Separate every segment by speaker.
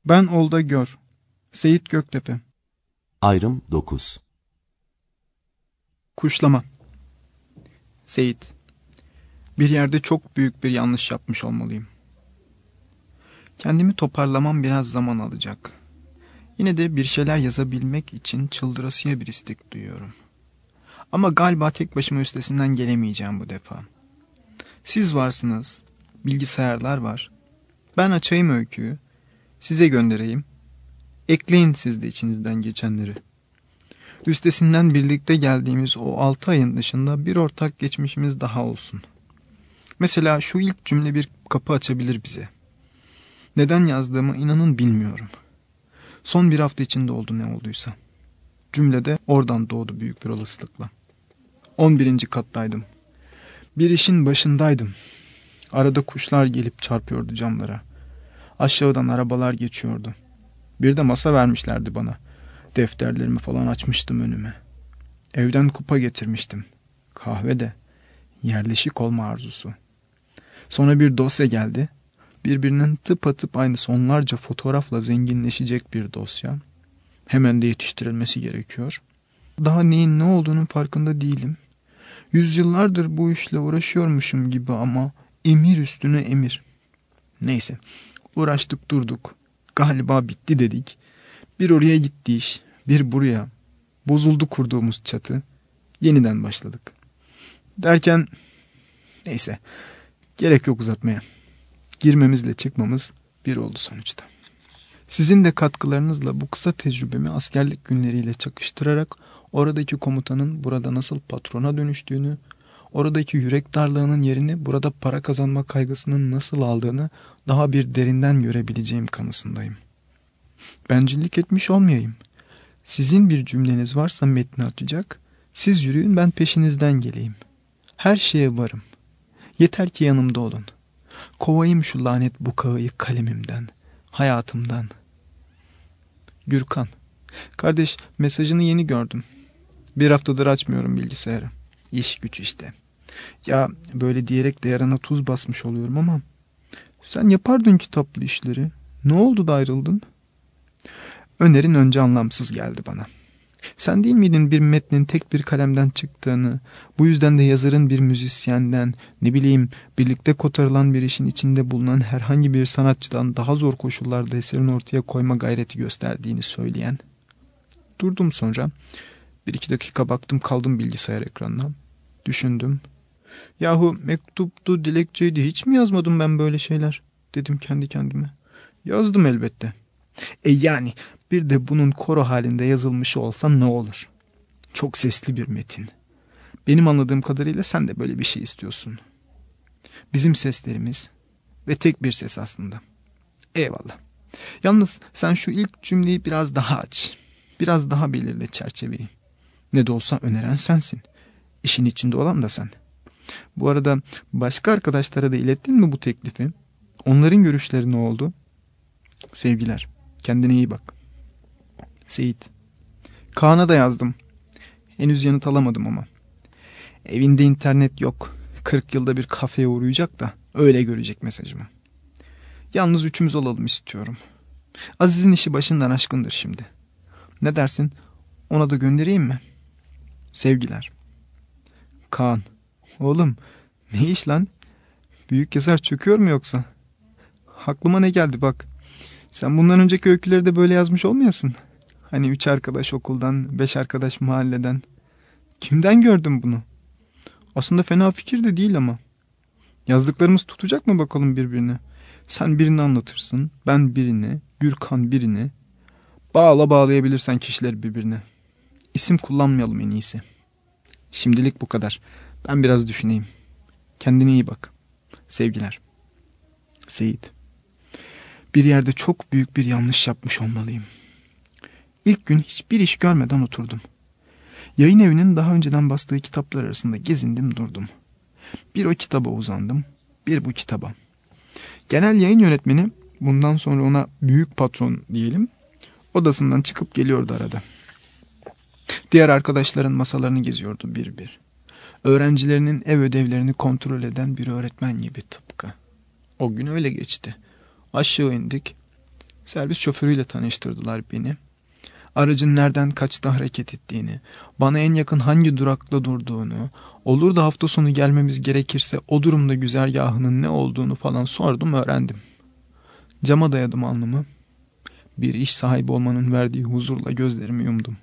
Speaker 1: Ben Olda Gör. Seyit Göktepe.
Speaker 2: Ayrım 9.
Speaker 1: Kuşlama. Seyit. Bir yerde çok büyük bir yanlış yapmış olmalıyım. Kendimi toparlamam biraz zaman alacak. Yine de bir şeyler yazabilmek için çıldırasıya bir istek duyuyorum. Ama galiba tek başıma üstesinden gelemeyeceğim bu defa. Siz varsınız, bilgisayarlar var. Ben açayım öyküyü, size göndereyim. Ekleyin siz de içinizden geçenleri. Üstesinden birlikte geldiğimiz o 6 ayın dışında bir ortak geçmişimiz daha olsun. Mesela şu ilk cümle bir kapı açabilir bize. Neden yazdığımı inanın bilmiyorum. Son bir hafta içinde oldu ne olduysa. Cümle de oradan doğdu büyük bir olasılıkla. 11. kattaydım. Bir işin başındaydım. Arada kuşlar gelip çarpıyordu camlara. Aşağıdan arabalar geçiyordu. Bir de masa vermişlerdi bana. Defterlerimi falan açmıştım önüme. Evden kupa getirmiştim. Kahve de. Yerleşik olma arzusu. Sonra bir dosya geldi. Birbirinin tıpatıp aynısı onlarca fotoğrafla zenginleşecek bir dosya. Hemen de yetiştirilmesi gerekiyor. Daha neyin ne olduğunun farkında değilim. Yüzyıllardır bu işle uğraşıyormuşum gibi ama emir üstüne emir. Neyse, uğraştık durduk. Galiba bitti dedik. Bir oraya gitti iş, bir buraya. Bozuldu kurduğumuz çatı. Yeniden başladık. Derken, neyse, gerek yok uzatmaya. Girmemizle çıkmamız bir oldu sonuçta. Sizin de katkılarınızla bu kısa tecrübemi askerlik günleriyle çakıştırarak oradaki komutanın burada nasıl patrona dönüştüğünü, oradaki yürek darlığının yerini burada para kazanma kaygısının nasıl aldığını daha bir derinden görebileceğim kanısındayım. Bencillik etmiş olmayayım. Sizin bir cümleniz varsa metni açacak, siz yürüyün ben peşinizden geleyim. Her şeye varım. Yeter ki yanımda olun. Kovayım şu lanet bukağıyı kalemimden, hayatımdan. Gürkan. Kardeş, mesajını yeni gördüm. Bir haftadır açmıyorum bilgisayarı. İş güç işte. Ya böyle diyerek de yarana tuz basmış oluyorum ama sen yapardın kitaplı işleri. Ne oldu da ayrıldın? Önerin önce anlamsız geldi bana. Sen değil miydin bir metnin tek bir kalemden çıktığını, bu yüzden de yazarın bir müzisyenden, ne bileyim birlikte kotarılan bir işin içinde bulunan herhangi bir sanatçıdan daha zor koşullarda eserini ortaya koyma gayreti gösterdiğini söyleyen? Durdum sonra. Bir iki dakika baktım kaldım bilgisayar ekranına. Düşündüm. Yahu mektuptu, dilekçeydi hiç mi yazmadım ben böyle şeyler? Dedim kendi kendime. Yazdım elbette. Yani bir de bunun koro halinde yazılmış olsa ne olur? Çok sesli bir metin. Benim anladığım kadarıyla sen de böyle bir şey istiyorsun. Bizim seslerimiz ve tek bir ses aslında. Eyvallah. Yalnız sen şu ilk cümleyi biraz daha aç. Biraz daha belirle çerçeveyi. Ne de olsa öneren sensin. İşin içinde olan da sen. Bu arada başka arkadaşlara da ilettin mi bu teklifi? Onların görüşleri ne oldu? Sevgiler. Kendine iyi bak. Seyit. Kaan'a da yazdım. Henüz yanıt alamadım ama. Evinde internet yok. 40 yılda bir kafeye uğrayacak da öyle görecek mesajımı. Yalnız üçümüz olalım istiyorum. Aziz'in işi başından aşkındır şimdi. Ne dersin? Ona da göndereyim mi? Sevgiler. Kaan. Oğlum ne iş lan? Büyük yazar çöküyor mu yoksa? Aklıma ne geldi bak. Sen bundan önceki öyküleri de böyle yazmış olmayasın. Hani 3 arkadaş okuldan, 5 arkadaş mahalleden. Kimden gördün bunu? Aslında fena fikir de değil ama. Yazdıklarımız tutacak mı bakalım birbirine? Sen birini anlatırsın, ben birini, Gürkan birini. Bağlayabilirsen kişileri birbirine. İsim kullanmayalım en iyisi. Şimdilik bu kadar. Ben biraz düşüneyim. Kendine iyi bak. Sevgiler. Seyit. Bir yerde çok büyük bir yanlış yapmış olmalıyım. İlk gün hiçbir iş görmeden oturdum. Yayın evinin daha önceden bastığı kitaplar arasında gezindim durdum. Bir o kitaba uzandım, bir bu kitaba. Genel yayın yönetmeni, bundan sonra ona büyük patron diyelim, odasından çıkıp geliyordu arada. Diğer arkadaşların masalarını geziyordu bir bir. Öğrencilerinin ev ödevlerini kontrol eden bir öğretmen gibi tıpkı. O gün öyle geçti. Aşağı indik. Servis şoförüyle tanıştırdılar beni. Aracın nereden kaçta hareket ettiğini, bana en yakın hangi durakta durduğunu, olur da hafta sonu gelmemiz gerekirse o durumda güzergahının ne olduğunu falan sordum, öğrendim. Cama dayadım alnımı. Bir iş sahibi olmanın verdiği huzurla gözlerimi yumdum.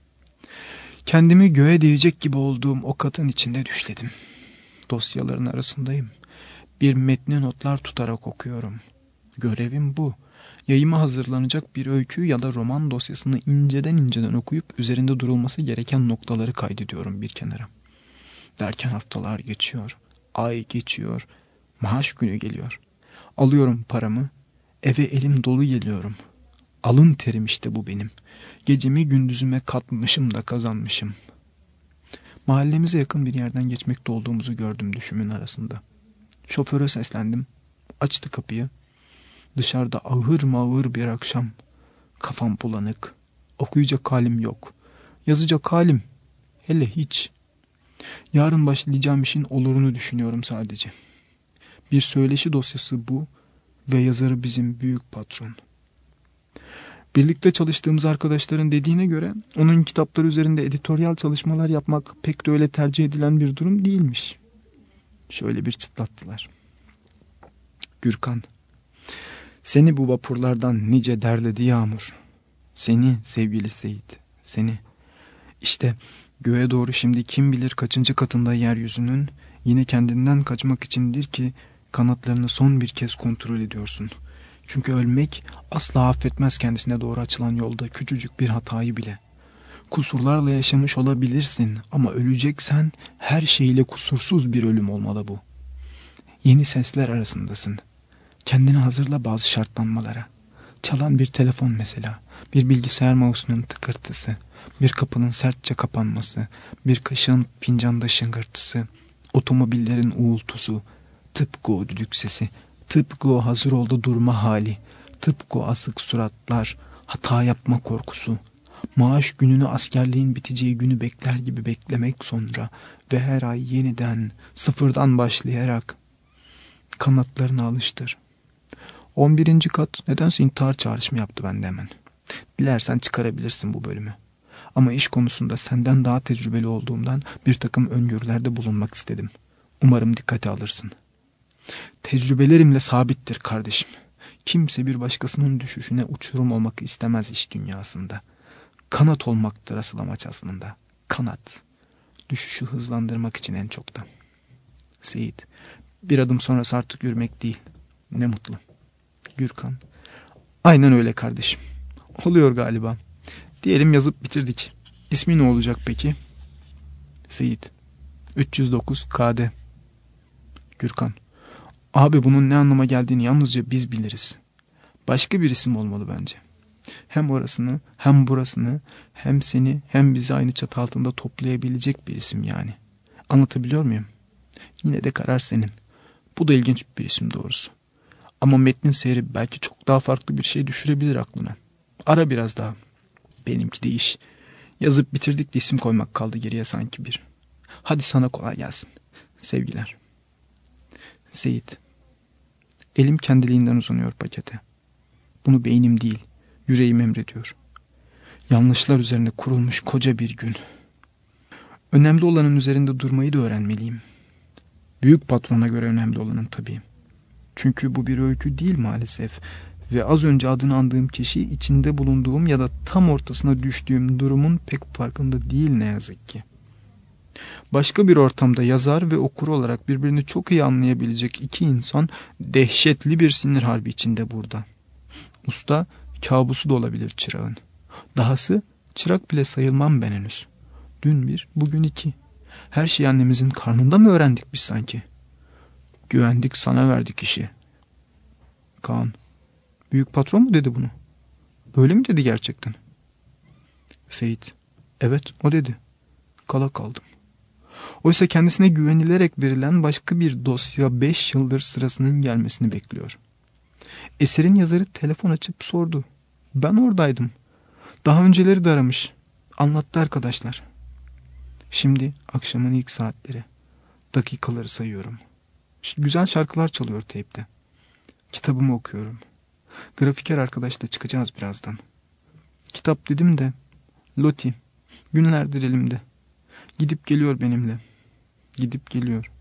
Speaker 1: Kendimi göğe değecek gibi olduğum o katın içinde düşledim. Dosyaların arasındayım. Bir metni notlar tutarak okuyorum. Görevim bu. Yayıma hazırlanacak bir öykü ya da roman dosyasını inceden okuyup üzerinde durulması gereken noktaları kaydediyorum bir kenara. Derken haftalar geçiyor, ay geçiyor, maaş günü geliyor. Alıyorum paramı, eve elim dolu geliyorum. Alın terim işte bu benim. Gecemi gündüzüme katmışım da kazanmışım. Mahallemize yakın bir yerden geçmekte olduğumuzu gördüm düşümün arasında. Şoföre seslendim. Açtı kapıyı. Dışarıda ağır mağır bir akşam. Kafam bulanık. Okuyacak halim yok. Yazacak halim hele hiç. Yarın başlayacağım işin olurunu düşünüyorum sadece. Bir söyleşi dosyası bu ve yazarı bizim büyük patron. Birlikte çalıştığımız arkadaşların dediğine göre onun kitapları üzerinde editoryal çalışmalar yapmak pek de öyle tercih edilen bir durum değilmiş. Şöyle bir çıtlattılar. Gürkan, seni bu vapurlardan nice derledi yağmur. Seni sevgili Seyit, seni. İşte göğe doğru şimdi kim bilir kaçıncı katında yeryüzünün, yine kendinden kaçmak içindir ki kanatlarını son bir kez kontrol ediyorsun. Çünkü ölmek asla affetmez kendisine doğru açılan yolda küçücük bir hatayı bile. Kusurlarla yaşamış olabilirsin ama öleceksen her şeyle kusursuz bir ölüm olmalı bu. Yeni sesler arasındasın. Kendini hazırla bazı şartlanmalara. Çalan bir telefon mesela, bir bilgisayar mouse'unun tıkırtısı, bir kapının sertçe kapanması, bir kaşığın fincanda şıngırtısı, otomobillerin uğultusu, tıpkı o düdük sesi, tıpkı o hazır oldu durma hali, tıpkı o asık suratlar, hata yapma korkusu, maaş gününü askerliğin biteceği günü bekler gibi beklemek sonra ve her ay yeniden sıfırdan başlayarak kanatlarını alıştır. 11. kat nedense intihar çağrışımı yaptı bende hemen. Dilersen çıkarabilirsin bu bölümü. Ama iş konusunda senden daha tecrübeli olduğumdan bir takım öngörülerde bulunmak istedim. Umarım dikkate alırsın. Tecrübelerimle sabittir kardeşim. Kimse bir başkasının düşüşüne uçurum olmak istemez iş dünyasında. Kanat olmaktır asıl amaç aslında. Kanat. Düşüşü hızlandırmak için en çoktan. Seyit, bir adım sonrası artık yürümek değil. Ne mutlu. Gürkan, aynen öyle kardeşim. Oluyor galiba. Diyelim yazıp bitirdik. İsmi ne olacak peki? Seyit, 309 KD. Gürkan, abi bunun ne anlama geldiğini yalnızca biz biliriz. Başka bir isim olmalı bence. Hem orasını hem burasını hem seni hem bizi aynı çatı altında toplayabilecek bir isim yani. Anlatabiliyor muyum? Yine de karar senin. Bu da ilginç bir isim doğrusu. Ama metnin seyri belki çok daha farklı bir şey düşürebilir aklına. Ara biraz daha. Benimki de iş. Yazıp bitirdik de isim koymak kaldı geriye sanki bir. Hadi sana kolay gelsin. Sevgiler. Seyit. Elim kendiliğinden uzanıyor pakete. Bunu beynim değil, yüreğim emrediyor. Yanlışlar üzerine kurulmuş koca bir gün. Önemli olanın üzerinde durmayı da öğrenmeliyim. Büyük patrona göre önemli olanın tabii. Çünkü bu bir öykü değil maalesef. Ve az önce adını andığım kişi içinde bulunduğum ya da tam ortasına düştüğüm durumun pek farkında değil ne yazık ki. Başka bir ortamda yazar ve okur olarak birbirini çok iyi anlayabilecek iki insan dehşetli bir sinir harbi içinde burada. Usta kabusu da olabilir çırağın. Dahası çırak bile sayılmam ben henüz. Dün bir, bugün iki. Her şeyi annemizin karnında mı öğrendik biz sanki? Güvendik, sana verdik işi. Kaan, büyük patron mu dedi bunu? Böyle mi dedi gerçekten? Seyit, evet o dedi. Kala kaldım. Oysa kendisine güvenilerek verilen başka bir dosya 5 yıldır sırasının gelmesini bekliyor. Eserin yazarı telefon açıp sordu. Ben oradaydım. Daha önceleri de aramış. Anlattı arkadaşlar. Şimdi akşamın ilk saatleri. Dakikaları sayıyorum. Güzel şarkılar çalıyor teypte. Kitabımı okuyorum. Grafiker arkadaşla çıkacağız birazdan. Kitap dedim de Loti günlerdir elimde. Gidip geliyor benimle. Gidip geliyor.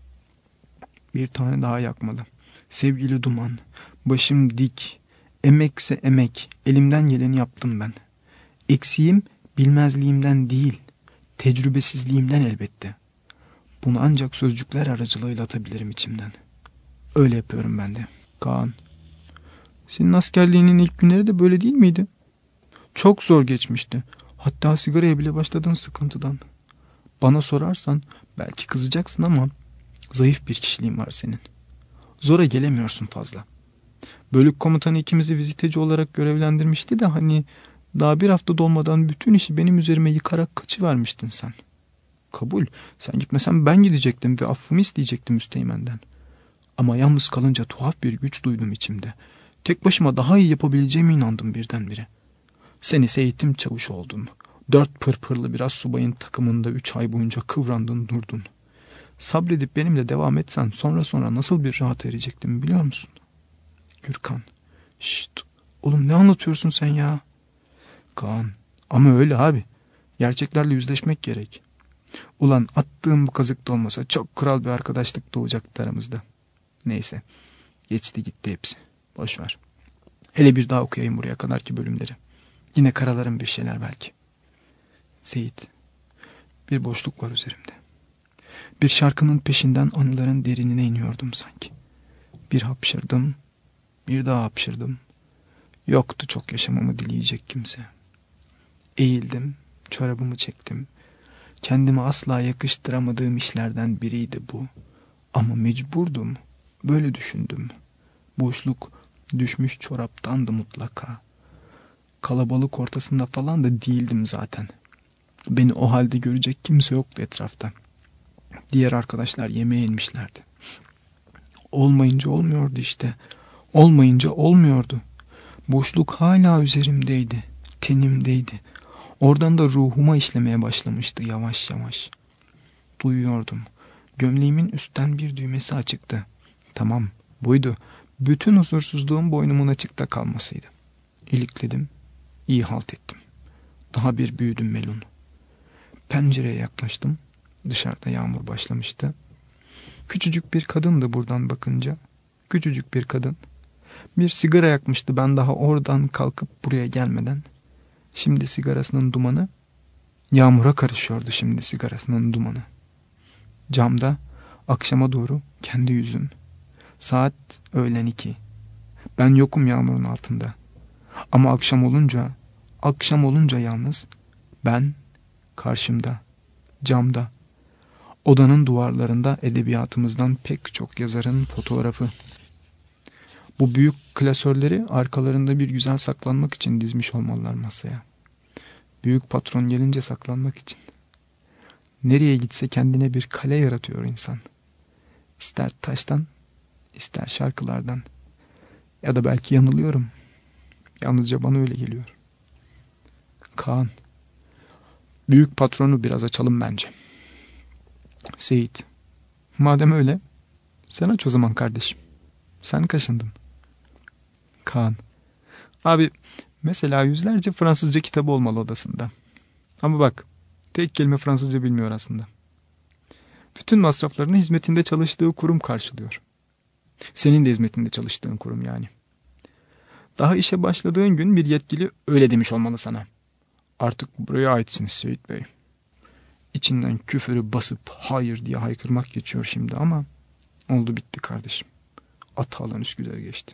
Speaker 1: Bir tane daha yakmalı. Sevgili duman. Başım dik. Emekse emek. Elimden geleni yaptım ben. Eksiğim bilmezliğimden değil. Tecrübesizliğimden elbette. Bunu ancak sözcükler aracılığıyla atabilirim içimden. Öyle yapıyorum ben de. Kaan. Senin askerliğinin ilk günleri de böyle değil miydi? Çok zor geçmişti. Hatta sigaraya bile başladın sıkıntıdan. Bana sorarsan belki kızacaksın ama zayıf bir kişiliğin var senin. Zora gelemiyorsun fazla. Bölük komutanı ikimizi viziteci olarak görevlendirmişti de hani daha bir hafta dolmadan bütün işi benim üzerime yıkarak kaçıvermiştin sen. Kabul. Sen gitmesen ben gidecektim ve affımı isteyecektim Üsteğmen'den. Ama yalnız kalınca tuhaf bir güç duydum içimde. Tek başıma daha iyi yapabileceğime inandım birdenbire. Sen ise eğitim çavuşu oldun. 4 pırpırlı biraz subayın takımında 3 ay boyunca kıvrandın durdun. Sabredip benimle devam etsen sonra nasıl bir rahat erecektim biliyor musun? Gürkan. Şşt. Oğlum ne anlatıyorsun sen ya? Kaan. Ama öyle abi. Gerçeklerle yüzleşmek gerek. Ulan attığım bu kazık da olmasa çok kral bir arkadaşlık doğacaktı aramızda. Neyse. Geçti gitti hepsi. Boş ver. Hele bir daha okuyayım buraya kadarki bölümleri. Yine karalarım bir şeyler belki. Seyit. Bir boşluk var üzerimde. Bir şarkının peşinden anıların derinine iniyordum sanki. Bir hapşırdım. Bir daha hapşırdım. Yoktu çok yaşamamı dileyecek kimse. Eğildim. Çorabımı çektim. Kendime asla yakıştıramadığım işlerden biriydi bu. Ama mecburdum. Böyle düşündüm. Boşluk düşmüş çoraptandı mutlaka. Kalabalık ortasında falan da değildim zaten. Beni o halde görecek kimse yoktu etrafta. Diğer arkadaşlar yemeğe inmişlerdi. Olmayınca olmuyordu işte. Olmayınca olmuyordu. Boşluk hala üzerimdeydi. Tenimdeydi. Oradan da ruhuma işlemeye başlamıştı yavaş yavaş. Duyuyordum. Gömleğimin üstten bir düğmesi açıktı. Tamam, buydu. Bütün huzursuzluğum boynumun açıkta kalmasıydı. İlikledim. İyi halt ettim. Daha bir büyüdüm melun. Pencereye yaklaştım. Dışarıda yağmur başlamıştı. Küçücük bir kadındı buradan bakınca. Küçücük bir kadın. Bir sigara yakmıştı ben daha oradan kalkıp buraya gelmeden. Şimdi sigarasının dumanı yağmura karışıyordu şimdi sigarasının dumanı. Camda akşama doğru kendi yüzüm. Saat öğlen 2. Ben yokum yağmurun altında. Ama akşam olunca yalnız ben karşımda, camda, odanın duvarlarında edebiyatımızdan pek çok yazarın fotoğrafı. Bu büyük klasörleri arkalarında bir güzel saklanmak için dizmiş olmalılar masaya. Büyük patron gelince saklanmak için. Nereye gitse kendine bir kale yaratıyor insan. İster taştan, ister şarkılardan. Ya da belki yanılıyorum. Yalnızca bana öyle geliyor. Kaan. Büyük patronu biraz açalım bence. Seyit. Madem öyle, sen aç o zaman kardeşim. Sen kaşındın. Kaan. Abi mesela yüzlerce Fransızca kitabı olmalı odasında. Ama bak, tek kelime Fransızca bilmiyor aslında. Bütün masraflarını hizmetinde çalıştığı kurum karşılıyor. Senin de hizmetinde çalıştığın kurum yani. Daha işe başladığın gün bir yetkili öyle demiş olmalı sana. Artık buraya aitsiniz Seyit Bey. İçinden küfürü basıp hayır diye haykırmak geçiyor şimdi ama oldu bitti kardeşim. Atalan Üsküdar geçti.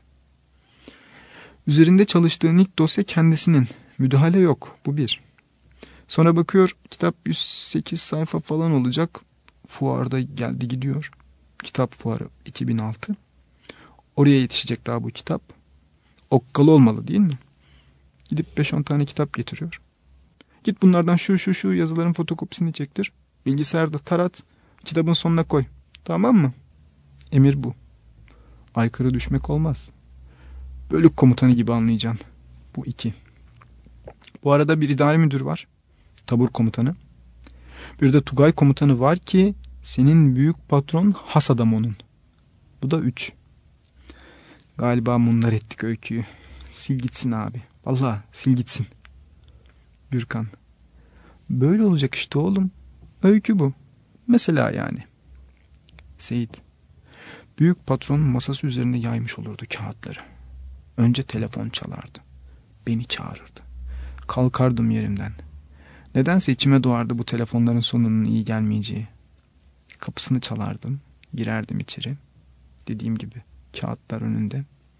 Speaker 1: Üzerinde çalıştığın ilk dosya kendisinin. Müdahale yok. Bu bir. Sonra bakıyor kitap 108 sayfa falan olacak. Fuarda geldi gidiyor. Kitap fuarı 2006. Oraya yetişecek daha bu kitap. Okkalı olmalı değil mi? Gidip 5-10 tane kitap getiriyor. Git bunlardan şu yazıların fotokopisini çektir. Bilgisayarda tarat. Kitabın sonuna koy. Tamam mı? Emir bu. Aykırı düşmek olmaz. Bölük komutanı gibi anlayacaksın. Bu 2. Bu arada bir idare müdür var. Tabur komutanı. Bir de Tugay komutanı var ki senin büyük patron has adam onun. Bu da 3. Galiba bunlar ettik öyküyü. Sil gitsin abi. Vallahi sil gitsin. Gürkan. Böyle olacak işte oğlum. Öykü bu. Mesela yani. Seyit. Büyük patron masası üzerine yaymış olurdu kağıtları. Önce telefon çalardı. Beni çağırırdı. Kalkardım yerimden. Nedense içime doğardı bu telefonların sonunun iyi gelmeyeceği. Kapısını çalardım. Girerdim içeri. Dediğim gibi kağıtlar önünde.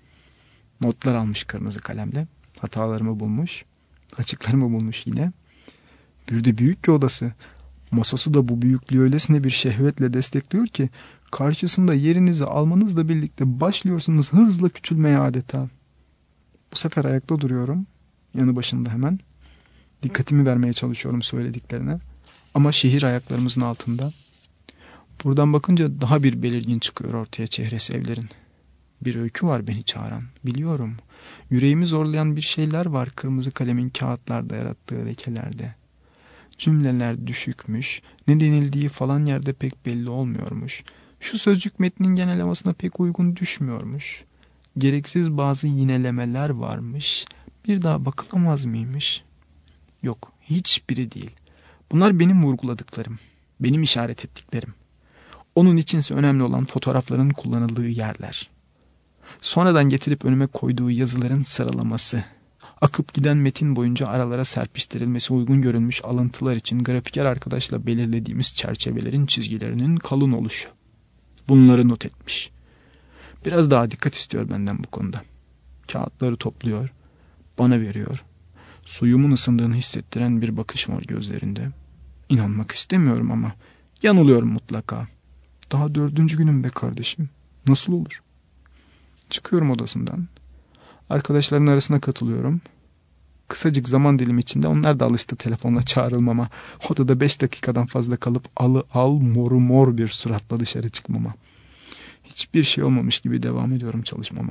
Speaker 1: Notlar almış kırmızı kalemle. Hatalarımı bulmuş. Açıklarımı bulmuş yine. Bir de büyük ki odası. Masası da bu büyüklüğü öylesine bir şehvetle destekliyor ki karşısında yerinizi almanızla birlikte başlıyorsunuz hızla küçülmeye adeta. Bu sefer ayakta duruyorum. Yanı başında hemen. Dikkatimi vermeye çalışıyorum söylediklerine. Ama şehir ayaklarımızın altında. Buradan bakınca daha bir belirgin çıkıyor ortaya çehresi evlerin. Bir öykü var beni çağıran. Biliyorum. Yüreğimi zorlayan bir şeyler var kırmızı kalemin kağıtlarda yarattığı lekelerde. Cümleler düşükmüş. Ne denildiği falan yerde pek belli olmuyormuş. Şu sözcük metnin genellemesine pek uygun düşmüyormuş. Gereksiz bazı yinelemeler varmış. Bir daha bakılamaz mıymış? Yok, hiçbiri değil. Bunlar benim vurguladıklarım. Benim işaret ettiklerim. Onun içinse önemli olan fotoğrafların kullanıldığı yerler. Sonradan getirip önüme koyduğu yazıların sıralaması. Akıp giden metin boyunca aralara serpiştirilmesi uygun görülmüş alıntılar için grafiker arkadaşla belirlediğimiz çerçevelerin çizgilerinin kalın oluşu. Bunları not etmiş. Biraz daha dikkat istiyor benden bu konuda. Kağıtları topluyor, bana veriyor. Suyumun ısındığını hissettiren bir bakış var gözlerinde. İnanmak istemiyorum ama yanılıyorum mutlaka. Daha 4. günüm be kardeşim. Nasıl olur? Çıkıyorum odasından. Arkadaşların arasına katılıyorum. Kısacık zaman dilimi içinde onlar da alıştı telefonla çağrılmama. Odada 5 dakikadan fazla kalıp moru mor bir suratla dışarı çıkmama. Hiçbir şey olmamış gibi devam ediyorum çalışmama.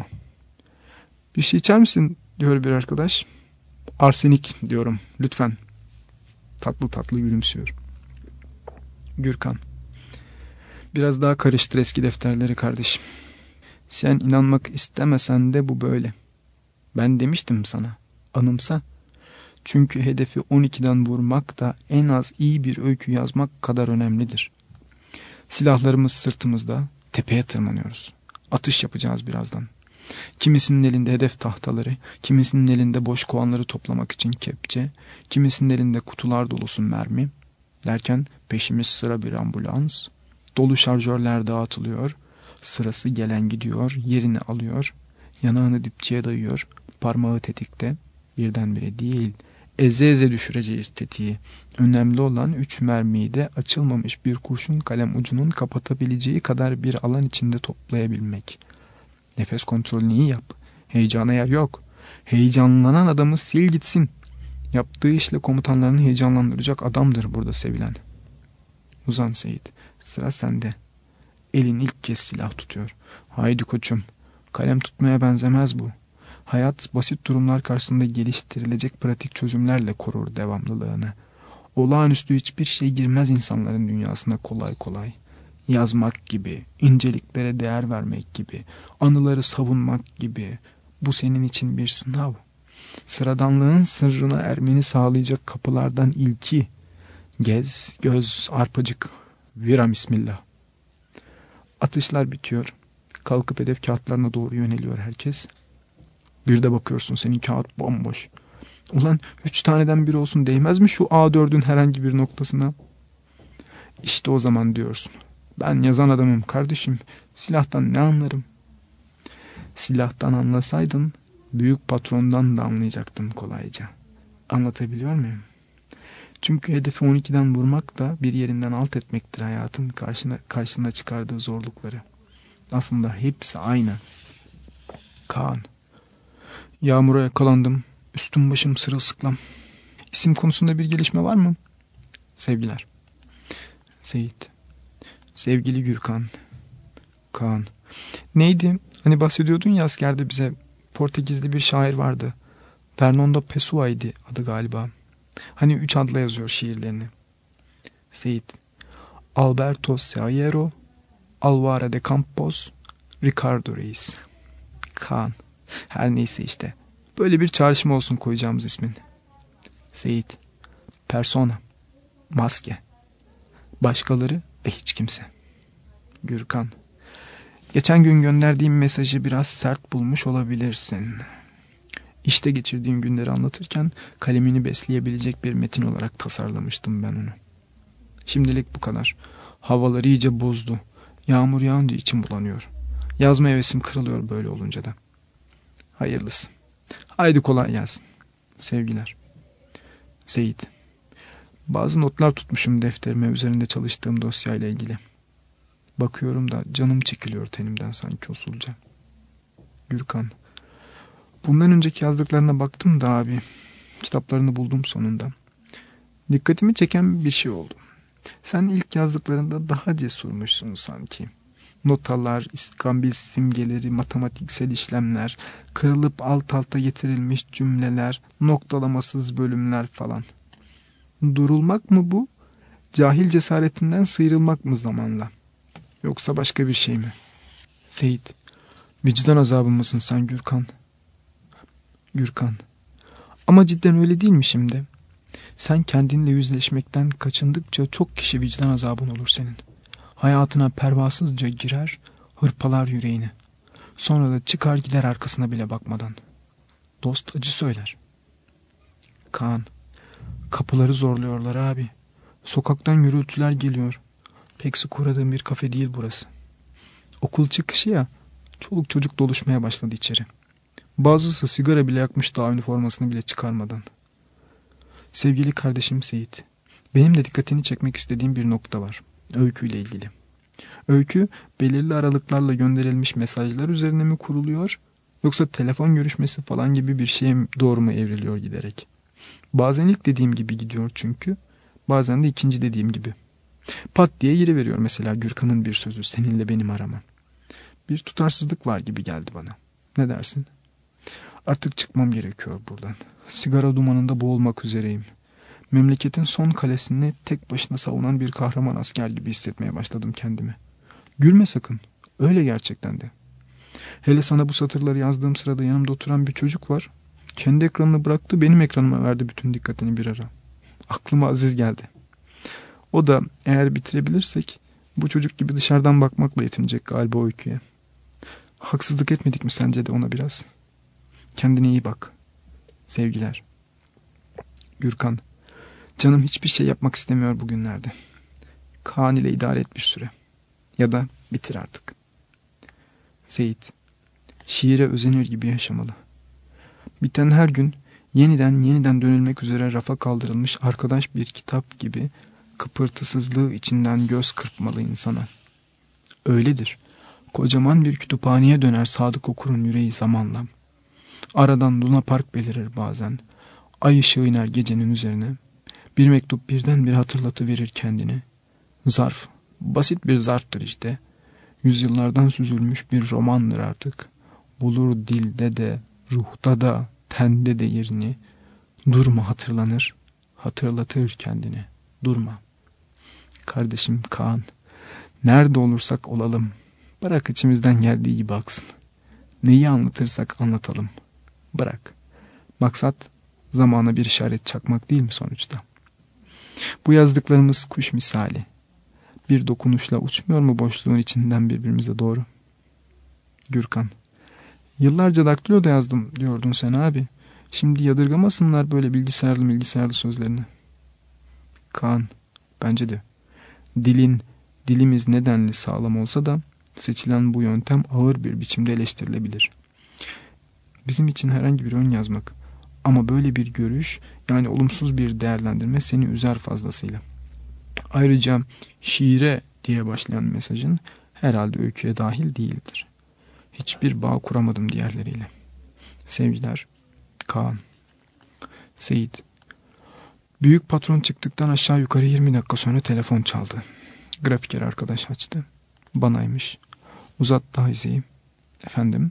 Speaker 1: Bir şey içer misin diyor bir arkadaş. Arsenik diyorum lütfen. Tatlı tatlı gülümsüyor. Gürkan. Biraz daha karıştır eski defterleri kardeşim. Sen inanmak istemesen de bu böyle. Ben demiştim sana. Anımsa. Çünkü hedefi 12'den vurmak da en az iyi bir öykü yazmak kadar önemlidir. Silahlarımız sırtımızda, tepeye tırmanıyoruz. Atış yapacağız birazdan. Kimisinin elinde hedef tahtaları, kimisinin elinde boş kovanları toplamak için kepçe, kimisinin elinde kutular dolusu mermi. Derken peşimiz sıra bir ambulans. Dolu şarjörler dağıtılıyor. Sırası gelen gidiyor, yerini alıyor. Yanağını dipçiye dayıyor. Parmağı tetikte. Birdenbire değil. Eze eze düşüreceğiz tetiği. Önemli olan 3 mermiyi de açılmamış bir kurşun kalem ucunun kapatabileceği kadar bir alan içinde toplayabilmek. Nefes kontrolünü iyi yap. Heyecana yer yok. Heyecanlanan adamı sil gitsin. Yaptığı işle komutanlarını heyecanlandıracak adamdır burada sevilen. Uzan Seyit. Sıra sende. Elin ilk kez silah tutuyor. Haydi koçum. Kalem tutmaya benzemez bu. Hayat basit durumlar karşısında geliştirilecek pratik çözümlerle korur devamlılığını. Olağanüstü hiçbir şey girmez insanların dünyasına kolay kolay. Yazmak gibi, inceliklere değer vermek gibi, anıları savunmak gibi. Bu senin için bir sınav. Sıradanlığın sırrına ermeni sağlayacak kapılardan ilki. Gez, göz, arpacık. Vira bismillah. Atışlar bitiyor. Kalkıp hedef kağıtlarına doğru yöneliyor herkes. Bir de bakıyorsun senin kağıt bomboş. Ulan 3 taneden biri olsun değmez mi şu A4'ün herhangi bir noktasına? İşte o zaman diyorsun. Ben yazan adamım kardeşim. Silahtan ne anlarım? Silahtan anlasaydın büyük patrondan da anlayacaktın kolayca. Anlatabiliyor muyum? Çünkü hedefi 12'den vurmak da bir yerinden alt etmektir hayatın karşısına çıkardığı zorlukları. Aslında hepsi aynı. Kaan. Yağmura yakalandım. Üstüm başım sırılsıklam. İsim konusunda bir gelişme var mı? Sevgiler. Seyit. Sevgili Gürkan. Kaan. Neydi? Hani bahsediyordun ya askerde bize Portekizli bir şair vardı. Fernando Pessoa'ydı adı galiba. Hani 3 adla yazıyor şiirlerini. Seyit. Alberto Seayero, Alvaro de Campos, Ricardo Reis. Kaan. Her neyse işte. Böyle bir çağrışım olsun koyacağımız ismin. Seyit. Persona. Maske. Başkaları ve hiç kimse. Gürkan. Geçen gün gönderdiğim mesajı biraz sert bulmuş olabilirsin. İşte geçirdiğim günleri anlatırken kalemini besleyebilecek bir metin olarak tasarlamıştım ben onu. Şimdilik bu kadar. Havalar iyice bozdu. Yağmur yağınca içim bulanıyor. Yazma hevesim kırılıyor böyle olunca da. Hayırlısı. Haydi kolay gelsin. Sevgiler. Seyit. Bazı notlar tutmuşum defterime üzerinde çalıştığım dosyayla ilgili. Bakıyorum da canım çekiliyor tenimden sanki usulca. Gürkan. Bundan önceki yazdıklarına baktım da abi. Kitaplarını buldum sonunda. Dikkatimi çeken bir şey oldu. Sen ilk yazdıklarında daha cesurmuşsun sanki. Notalar, iskambil simgeleri, matematiksel işlemler, kırılıp alt alta getirilmiş cümleler, noktalamasız bölümler falan. Durulmak mı bu? Cahil cesaretinden sıyrılmak mı zamanla? Yoksa başka bir şey mi? Seyit. Vicdan azabı mısın sen Gürkan? Gürkan. Ama cidden öyle değil mi şimdi? Sen kendinle yüzleşmekten kaçındıkça çok kişi vicdan azabın olur senin. Hayatına pervasızca girer, hırpalar yüreğini. Sonra da çıkar gider arkasına bile bakmadan. Dost acı söyler. Kaan. Kapıları zorluyorlar abi. Sokaktan gürültüler geliyor. Pek sık uğradığım bir kafe değil burası. Okul çıkışı ya, çoluk çocuk doluşmaya başladı içeri. Bazısı sigara bile yakmış daha üniformasını bile çıkarmadan. Sevgili kardeşim Seyit, benim de dikkatini çekmek istediğim bir nokta var. Öyküyle ilgili. Öykü belirli aralıklarla gönderilmiş mesajlar üzerine mi kuruluyor, yoksa telefon görüşmesi falan gibi bir şeye doğru mu evriliyor giderek? Bazen ilk dediğim gibi gidiyor çünkü, bazen de ikinci dediğim gibi. Pat diye giriveriyor mesela Gürkan'ın bir sözü seninle benim arama. Bir tutarsızlık var gibi geldi bana. Ne dersin? Artık çıkmam gerekiyor buradan. Sigara dumanında boğulmak üzereyim. Memleketin son kalesini tek başına savunan bir kahraman asker gibi hissetmeye başladım kendimi. Gülme sakın. Öyle gerçekten de. Hele sana bu satırları yazdığım sırada yanımda oturan bir çocuk var. Kendi ekranını bıraktı, benim ekranıma verdi bütün dikkatini bir ara. Aklıma aziz geldi. O da eğer bitirebilirsek bu çocuk gibi dışarıdan bakmakla yetinecek galiba o öyküye. Haksızlık etmedik mi sence de ona biraz? Kendine iyi bak. Sevgiler. Gürkan. Canım hiçbir şey yapmak istemiyor bugünlerde. Kaan ile idare et bir süre. Ya da bitir artık. Seyit. Şiire özenir gibi yaşamalı. Biten her gün yeniden dönülmek üzere rafa kaldırılmış arkadaş bir kitap gibi kıpırtısızlığı içinden göz kırpmalı insana. Öyledir. Kocaman bir kütüphaneye döner sadık okurun yüreği zamanla. Aradan Luna Park belirir bazen. Ay ışığı iner gecenin üzerine. Bir mektup birden bir hatırlatıverir kendini. Zarf. Basit bir zarftır işte. Yüzyıllardan süzülmüş bir romandır artık. Bulur dilde de, ruhta da, tende de yerini. Durma hatırlanır. Hatırlatır kendini. Durma. Kardeşim Kaan. Nerede olursak olalım. Bırak içimizden geldiği gibi aksın. Neyi anlatırsak anlatalım. Bırak. Maksat zamana bir işaret çakmak değil mi sonuçta? Bu yazdıklarımız kuş misali. Bir dokunuşla uçmuyor mu boşluğun içinden birbirimize doğru? Gürkan. Yıllarca daktilo da yazdım diyordun sen abi. Şimdi yadırgamasınlar böyle bilgisayarlı sözlerini. Kaan. Bence de. Dilimiz nedenli sağlam olsa da seçilen bu yöntem ağır bir biçimde eleştirilebilir. Bizim için herhangi bir ön yazmak ama böyle bir görüş yani olumsuz bir değerlendirme seni üzer fazlasıyla. Ayrıca şiire diye başlayan mesajın herhalde öyküye dahil değildir. Hiçbir bağ kuramadım diğerleriyle. Sevgiler, Kaan. Seyit. Büyük patron çıktıktan aşağı yukarı 20 dakika sonra telefon çaldı. Grafiker arkadaş açtı. Banaymış. Uzattı Hayze'yi. Efendim?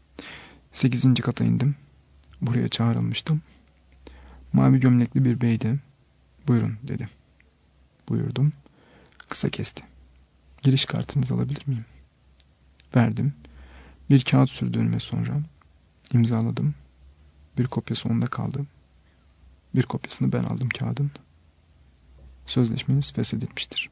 Speaker 1: 8. kata indim. Buraya çağrılmıştım. Mavi gömlekli bir beydi. Buyurun dedi. Buyurdum. Kısa kesti. Giriş kartınızı alabilir miyim? Verdim. Bir kağıt sürdü önüme sonra. İmzaladım. Bir kopyası onda kaldı. Bir kopyasını ben aldım kağıdın. Sözleşmeniz feshedilmiştir.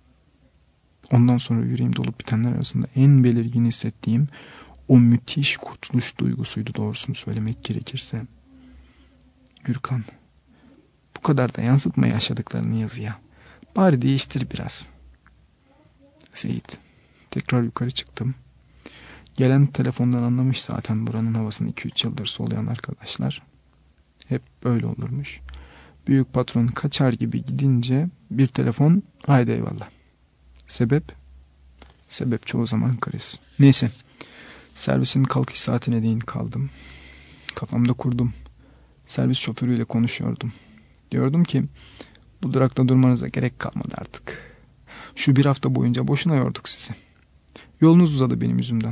Speaker 1: Ondan sonra yüreğim dolup bitenler arasında en belirgin hissettiğim o müthiş kurtuluş duygusuydu doğrusunu söylemek gerekirse. Gürkan, bu kadar da yansıtma yaşadıklarını yazıya. Bari değiştir biraz. Seyit, tekrar yukarı çıktım. Gelen telefondan anlamış zaten buranın havasını 2-3 yıldır soluyan arkadaşlar. Hep böyle olurmuş. Büyük patron kaçar gibi gidince bir telefon, haydi eyvallah. Sebep? Sebep çoğu zaman kriz. Neyse, servisin kalkış saatine değin kaldım. Kafamda kurdum. Servis şoförüyle konuşuyordum. Diyordum ki bu durakta durmanıza gerek kalmadı artık. Şu bir hafta boyunca boşuna yorduk sizi. Yolunuz uzadı benim yüzümden.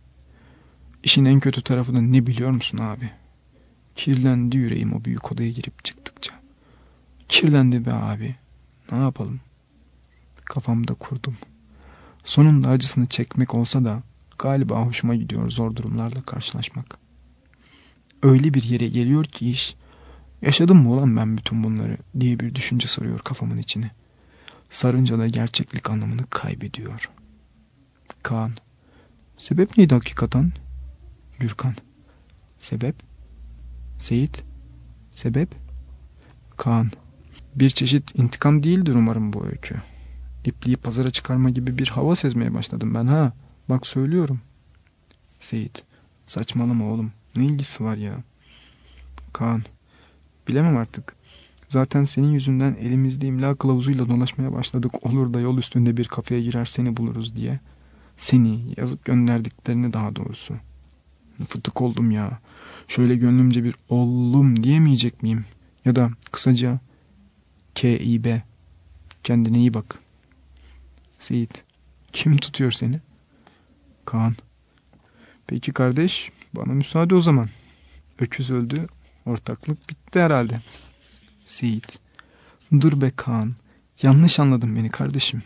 Speaker 1: İşin en kötü tarafı da ne biliyor musun abi? Kirlendi yüreğim o büyük odaya girip çıktıkça. Kirlendi be abi. Ne yapalım? Kafamda kurdum. Sonunda acısını çekmek olsa da galiba hoşuma gidiyor zor durumlarla karşılaşmak. Öyle bir yere geliyor ki iş, yaşadım mı ulan ben bütün bunları diye bir düşünce sarıyor kafamın içini. Sarınca da gerçeklik anlamını kaybediyor. Kaan, sebep neydi hakikaten? Gürkan, sebep? Seyit, sebep? Kaan, bir çeşit intikam değildir umarım bu öykü. İpliği pazara çıkarma gibi bir hava sezmeye başladım ben ha. Bak söylüyorum. Seyit, saçmalama oğlum. Ne ilgisi var ya? Kaan, bilemem artık. Zaten senin yüzünden elimizde imla kılavuzuyla dolaşmaya başladık. Olur da yol üstünde bir kafeye girer seni buluruz diye. Seni yazıp gönderdiklerini daha doğrusu. Fıtık oldum ya. Şöyle gönlümce bir oğlum diyemeyecek miyim? Ya da kısaca K.İ.B. Kendine iyi bak. Seyit, kim tutuyor seni? Kaan, peki kardeş, bana müsaade o zaman. Öküz öldü, ortaklık bitti herhalde. Seyit, dur be Kaan, yanlış anladın beni kardeşim.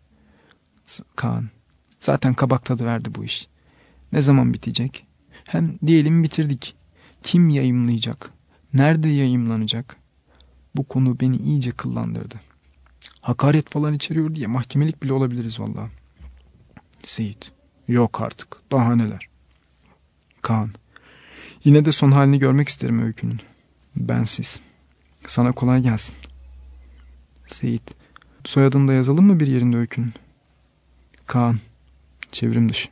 Speaker 1: Kaan, zaten kabak tadı verdi bu iş. Ne zaman bitecek? Hem diyelim bitirdik. Kim yayımlayacak? Nerede yayımlanacak? Bu konu beni iyice kıllandırdı. Hakaret falan içeriyor diye mahkemelik bile olabiliriz vallahi. Seyit, yok artık, daha neler. Kaan, yine de son halini görmek isterim öykünün. Bensiz. Sana kolay gelsin. Seyit, soyadını da yazalım mı bir yerinde öykünün? Kaan, çevrim dışı.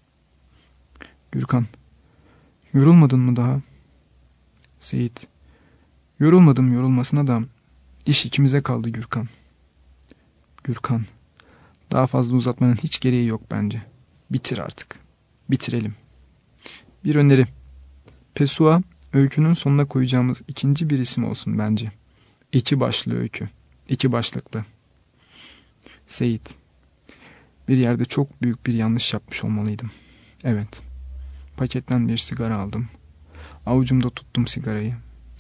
Speaker 1: Gürkan, yorulmadın mı daha? Seyit, yorulmadım yorulmasına da iş ikimize kaldı Gürkan. Gürkan, daha fazla uzatmanın hiç gereği yok bence. Bitir artık. Bitirelim. Bir öneri. Pessoa, öykünün sonuna koyacağımız ikinci bir isim olsun bence. 2 başlı öykü. 2 başlıklı. Seyit, bir yerde çok büyük bir yanlış yapmış olmalıydım. Evet. Paketten bir sigara aldım. Avucumda tuttum sigarayı.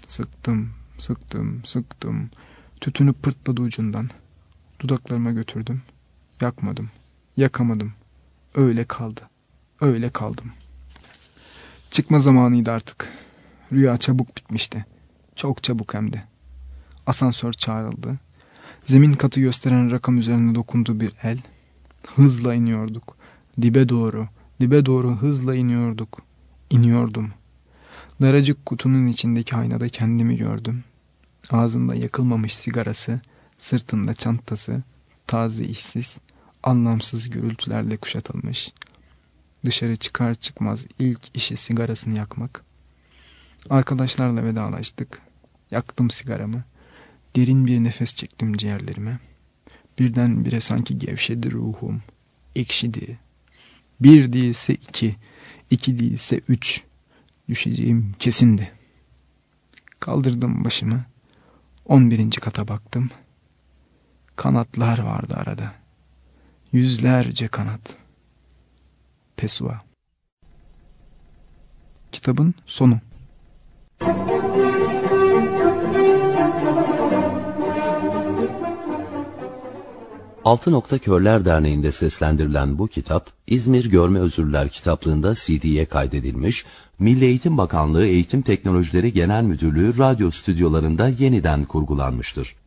Speaker 1: Sıktım. Tütünü pırtladı ucundan. Dudaklarıma götürdüm. Yakmadım. Yakamadım. Öyle kaldı. Öyle kaldım. Çıkma zamanıydı artık. Rüya çabuk bitmişti. Çok çabuk hem de. Asansör çağrıldı. Zemin katı gösteren rakam üzerine dokundu bir el. Hızla iniyorduk. Dibe doğru hızla iniyorduk. İniyordum. Daracık kutunun içindeki aynada kendimi gördüm. Ağzında yakılmamış sigarası, sırtında çantası, taze işsiz, anlamsız gürültülerle kuşatılmış. Dışarı çıkar çıkmaz ilk işi sigarasını yakmak. Arkadaşlarla vedalaştık. Yaktım sigaramı. Derin bir nefes çektim ciğerlerime. Birdenbire sanki gevşedi ruhum. Ekşidi. 1 değilse 2, 2 değilse 3. Düşeceğim kesindi. Kaldırdım başımı. 11. kata baktım. Kanatlar vardı arada. Yüzlerce kanat. Pessoa. Kitabın sonu.
Speaker 2: Altı Nokta Körler Derneği'nde seslendirilen bu kitap, İzmir Görme Özürler kitaplığında CD'ye kaydedilmiş, Milli Eğitim Bakanlığı Eğitim Teknolojileri Genel Müdürlüğü radyo stüdyolarında yeniden kurgulanmıştır.